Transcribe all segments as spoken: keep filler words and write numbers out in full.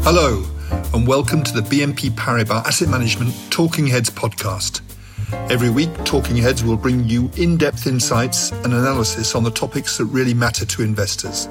Hello, and welcome to the B N P Paribas Asset Management Talking Heads podcast. Every week, Talking Heads will bring you in-depth insights and analysis on the topics that really matter to investors.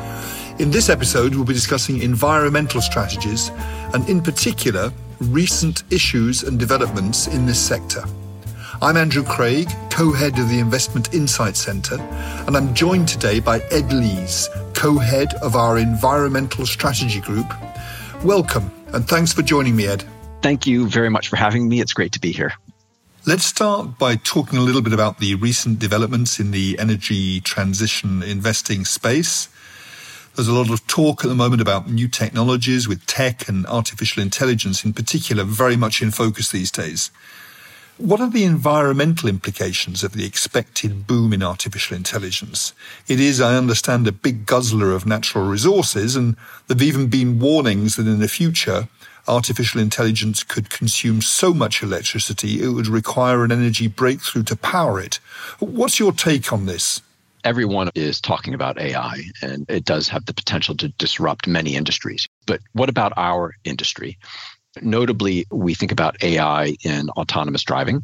In this episode, we'll be discussing environmental strategies and, in particular, recent issues and developments in this sector. I'm Andrew Craig, co-head of the Investment Insight Centre, and I'm joined today by Ed Lees, co-head of our Environmental Strategy Group. Welcome, and thanks for joining me, Ed. Thank you very much for having me. It's great to be here. Let's start by talking a little bit about the recent developments in the energy transition investing space. There's a lot of talk at the moment about new technologies with tech and artificial intelligence in particular very much in focus these days. What are the environmental implications of the expected boom in artificial intelligence? It is, I understand, a big guzzler of natural resources, and there have even been warnings that in the future, artificial intelligence could consume so much electricity it would require an energy breakthrough to power it. What's your take on this? Everyone is talking about A I, and it does have the potential to disrupt many industries. But what about our industry? Notably, we think about A I in autonomous driving,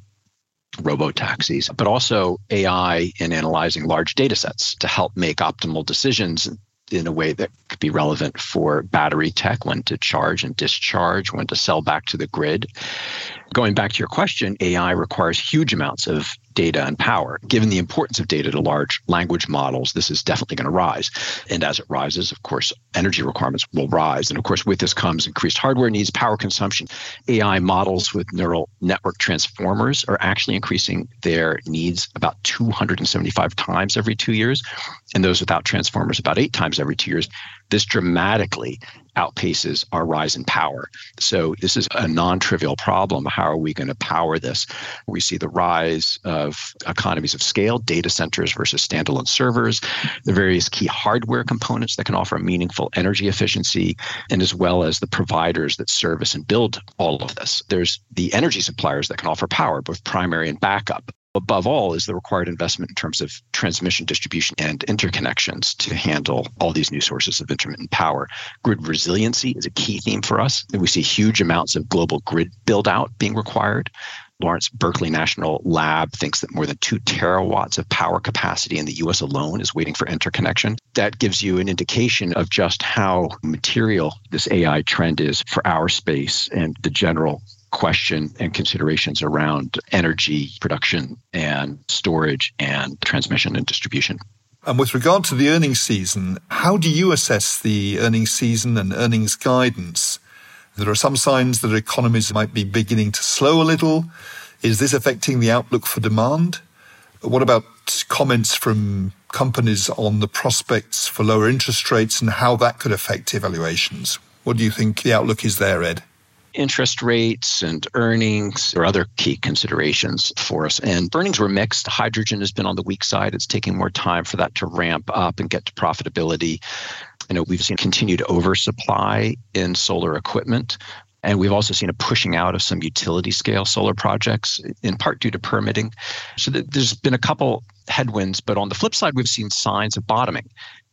robo-taxis, but also A I in analyzing large data sets to help make optimal decisions in a way that could be relevant for battery tech, when to charge and discharge, when to sell back to the grid. Going back to your question, A I requires huge amounts of data and power. Given the importance of data to large language models, this is definitely going to rise. And as it rises, of course, energy requirements will rise. And of course, with this comes increased hardware needs, power consumption. A I models with neural network transformers are actually increasing their needs about two hundred seventy-five times every two years. And those without transformers about eight times every two years. This dramatically outpaces our rise in power. So this is a non-trivial problem. How are we going to power this? We see the rise of economies of scale, data centers versus standalone servers, the various key hardware components that can offer meaningful energy efficiency, and as well as the providers that service and build all of this. There's the energy suppliers that can offer power, both primary and backup. Above all is the required investment in terms of transmission, distribution, and interconnections to handle all these new sources of intermittent power. Grid resiliency is a key theme for us. We see huge amounts of global grid build-out being required. Lawrence Berkeley National Lab thinks that more than two terawatts of power capacity in the U S alone is waiting for interconnection. That gives you an indication of just how material this A I trend is for our space and the general question and considerations around energy production and storage and transmission and distribution. And with regard to the earnings season, how do you assess the earnings season and earnings guidance? There are some signs that economies might be beginning to slow a little. Is this affecting the outlook for demand? What about comments from companies on the prospects for lower interest rates and how that could affect evaluations? What do you think the outlook is there, Ed? Interest rates and earnings are other key considerations for us. And earnings were mixed. Hydrogen has been on the weak side. It's taking more time for that to ramp up and get to profitability. You know, we've seen continued oversupply in solar equipment. And we've also seen a pushing out of some utility scale solar projects, in part due to permitting. So there's been a couple headwinds, but on the flip side, we've seen signs of bottoming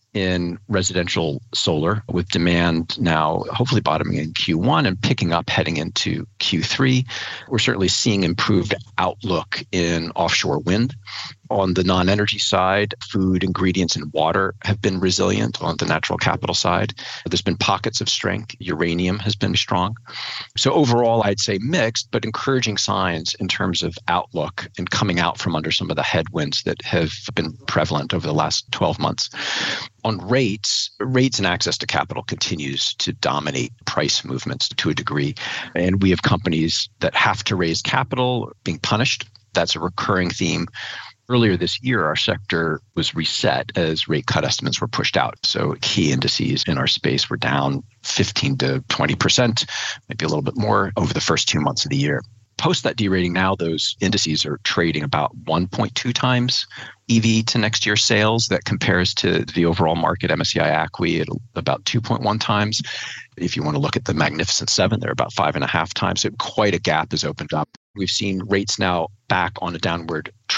in residential solar, with demand now hopefully bottoming in Q one and picking up heading into Q three. We're certainly seeing improved outlook in offshore wind. On the non-energy side, food, ingredients, and water have been resilient. On the natural capital side, there's been pockets of strength. Uranium has been strong. So overall, I'd say mixed, but encouraging signs in terms of outlook and coming out from under some of the headwinds that have been prevalent over the last twelve months. On rates, rates and access to capital continues to dominate price movements to a degree. And we have companies that have to raise capital being punished. That's a recurring theme. Earlier this year, our sector was reset as rate cut estimates were pushed out. So key indices in our space were down fifteen to twenty percent, maybe a little bit more over the first two months of the year. Post that derating, now those indices are trading about one point two times E V to next year's sales. That compares to the overall market, M S C I A C W I, at about two point one times. If you want to look at the Magnificent Seven, they're about five and a half times. So quite a gap has opened up. We've seen rates now back on a downward trend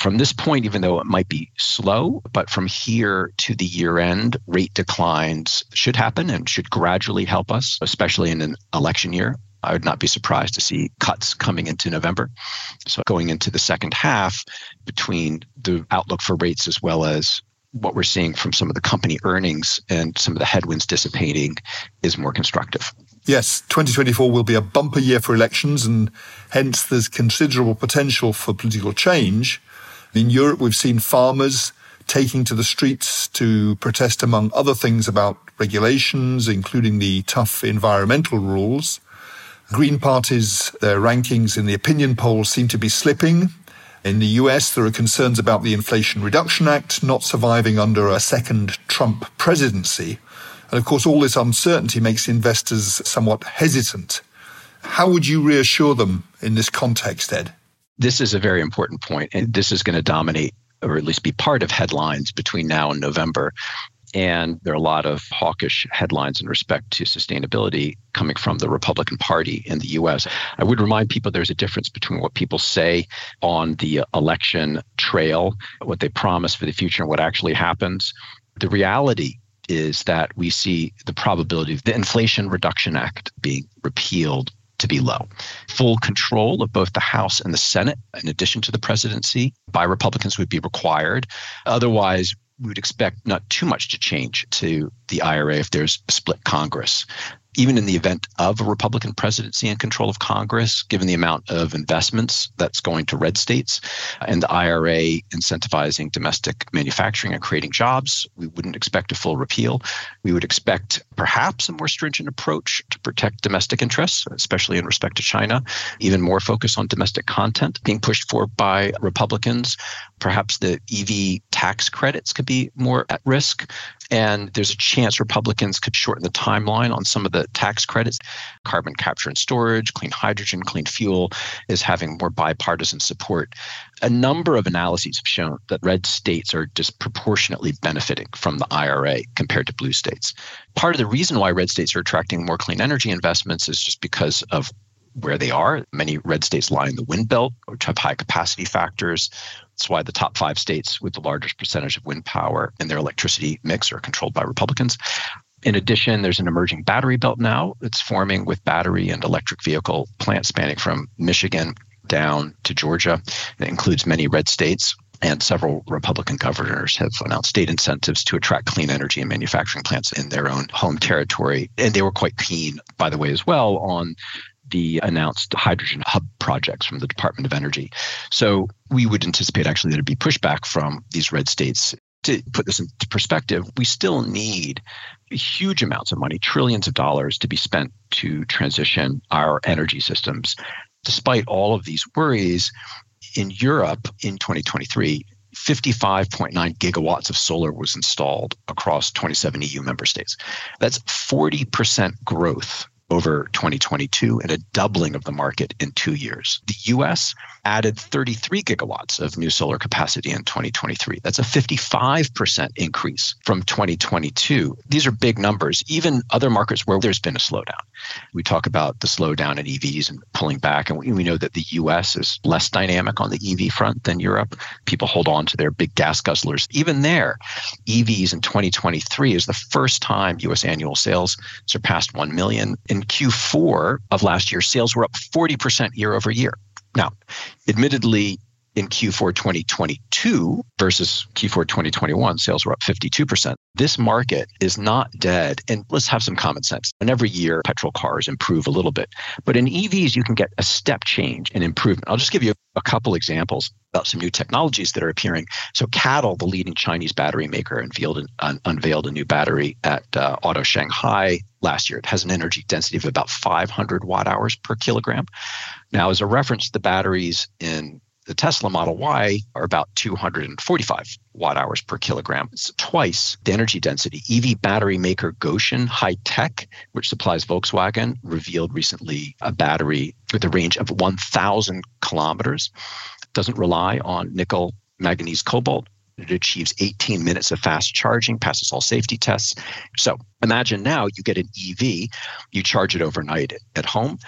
From this point, even though it might be slow, but from here to the year end, rate declines should happen and should gradually help us, especially in an election year. I would not be surprised to see cuts coming into November. So going into the second half, between the outlook for rates as well as what we're seeing from some of the company earnings and some of the headwinds dissipating, is more constructive. Yes, twenty twenty-four will be a bumper year for elections, and hence there's considerable potential for political change. In Europe, we've seen farmers taking to the streets to protest, among other things, about regulations, including the tough environmental rules. Green parties, their rankings in the opinion polls seem to be slipping. In the U S, there are concerns about the Inflation Reduction Act not surviving under a second Trump presidency. And of course, all this uncertainty makes investors somewhat hesitant. How would you reassure them in this context, Ed? This is a very important point, and this is going to dominate, or at least be part of headlines between now and November. And there are a lot of hawkish headlines in respect to sustainability coming from the Republican Party in the U S. I would remind people there's a difference between what people say on the election trail, what they promise for the future, and what actually happens. The reality is that we see the probability of the Inflation Reduction Act being repealed to be low. Full control of both the House and the Senate, in addition to the presidency, by Republicans would be required. Otherwise, we would expect not too much to change to the I R A if there's a split Congress. Even in the event of a Republican presidency and control of Congress, given the amount of investments that's going to red states and the I R A incentivizing domestic manufacturing and creating jobs, we wouldn't expect a full repeal. We would expect perhaps a more stringent approach to protect domestic interests, especially in respect to China, even more focus on domestic content being pushed for by Republicans. Perhaps the E V tax credits could be more at risk. And there's a chance Republicans could shorten the timeline on some of the tax credits. Carbon capture and storage, clean hydrogen, clean fuel is having more bipartisan support. A number of analyses have shown that red states are disproportionately benefiting from the I R A compared to blue states. Part of the reason why red states are attracting more clean energy investments is just because of where they are. Many red states lie in the wind belt, which have high capacity factors. That's why the top five states with the largest percentage of wind power in their electricity mix are controlled by Republicans. In addition, there's an emerging battery belt now that's forming with battery and electric vehicle plants spanning from Michigan down to Georgia. It includes many red states, and several Republican governors have announced state incentives to attract clean energy and manufacturing plants in their own home territory. And they were quite keen, by the way, as well, on the announced hydrogen hub projects from the Department of Energy. So we would anticipate actually there'd be pushback from these red states. To put this into perspective, we still need huge amounts of money, trillions of dollars, to be spent to transition our energy systems. Despite all of these worries, in Europe in twenty twenty-three, fifty-five point nine gigawatts of solar was installed across twenty-seven E U member states. That's forty percent growth over twenty twenty-two and a doubling of the market in two years. The U S added thirty-three gigawatts of new solar capacity in twenty twenty-three. That's a fifty-five percent increase from twenty twenty-two. These are big numbers, even other markets where there's been a slowdown. We talk about the slowdown in E Vs and pulling back, and we, we know that the U S is less dynamic on the E V front than Europe. People hold on to their big gas guzzlers. Even there, E Vs in twenty twenty-three is the first time U S annual sales surpassed one million. In Q four of last year, sales were up forty percent year over year. Now, admittedly, in Q four twenty twenty-two versus Q four twenty twenty-one, sales were up fifty-two percent. This market is not dead. And let's have some common sense. And every year, petrol cars improve a little bit. But in E Vs, you can get a step change and improvement. I'll just give you a couple examples about some new technologies that are appearing. So CATL, the leading Chinese battery maker, unveiled, un- unveiled a new battery at uh, Auto Shanghai last year. It has an energy density of about five hundred watt hours per kilogram. Now, as a reference, the batteries in the Tesla Model Y are about two hundred forty-five watt hours per kilogram. It's twice the energy density. E V battery maker Gotion High Tech, which supplies Volkswagen, revealed recently a battery with a range of one thousand kilometers. It doesn't rely on nickel, manganese, cobalt. It achieves eighteen minutes of fast charging, passes all safety tests. So imagine now you get an E V, you charge it overnight at home.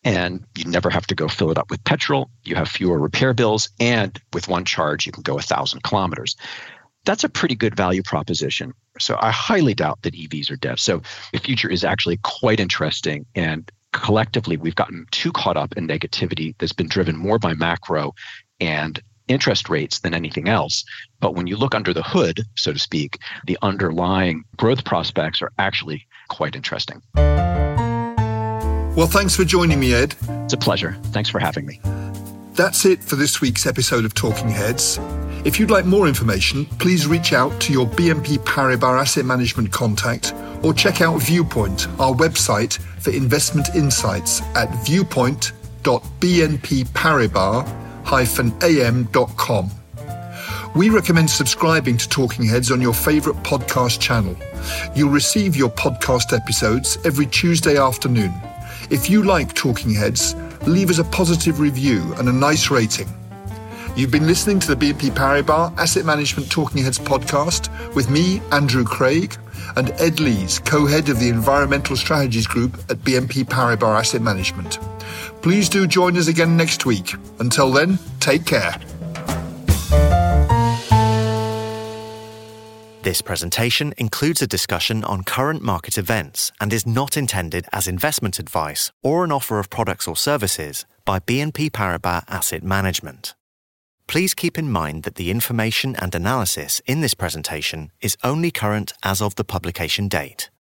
and you never have to go fill it up with petrol. You have fewer repair bills, and with one charge, you can go a thousand kilometers. That's a pretty good value proposition. So I highly doubt that E Vs are dead. So the future is actually quite interesting. And collectively, we've gotten too caught up in negativity that's been driven more by macro and interest rates than anything else. But when you look under the hood, so to speak, the underlying growth prospects are actually quite interesting. Well, thanks for joining me, Ed. It's a pleasure. Thanks for having me. That's it for this week's episode of Talking Heads. If you'd like more information, please reach out to your B N P Paribas Asset Management contact or check out Viewpoint, our website for investment insights at viewpoint dot b n p paribas dash a m dot com. We recommend subscribing to Talking Heads on your favourite podcast channel. You'll receive your podcast episodes every Tuesday afternoon. If you like Talking Heads, leave us a positive review and a nice rating. You've been listening to the B N P Paribas Asset Management Talking Heads podcast with me, Andrew Craig, and Ed Lees, co-head of the Environmental Strategies Group at B N P Paribas Asset Management. Please do join us again next week. Until then, take care. This presentation includes a discussion on current market events and is not intended as investment advice or an offer of products or services by B N P Paribas Asset Management. Please keep in mind that the information and analysis in this presentation is only current as of the publication date.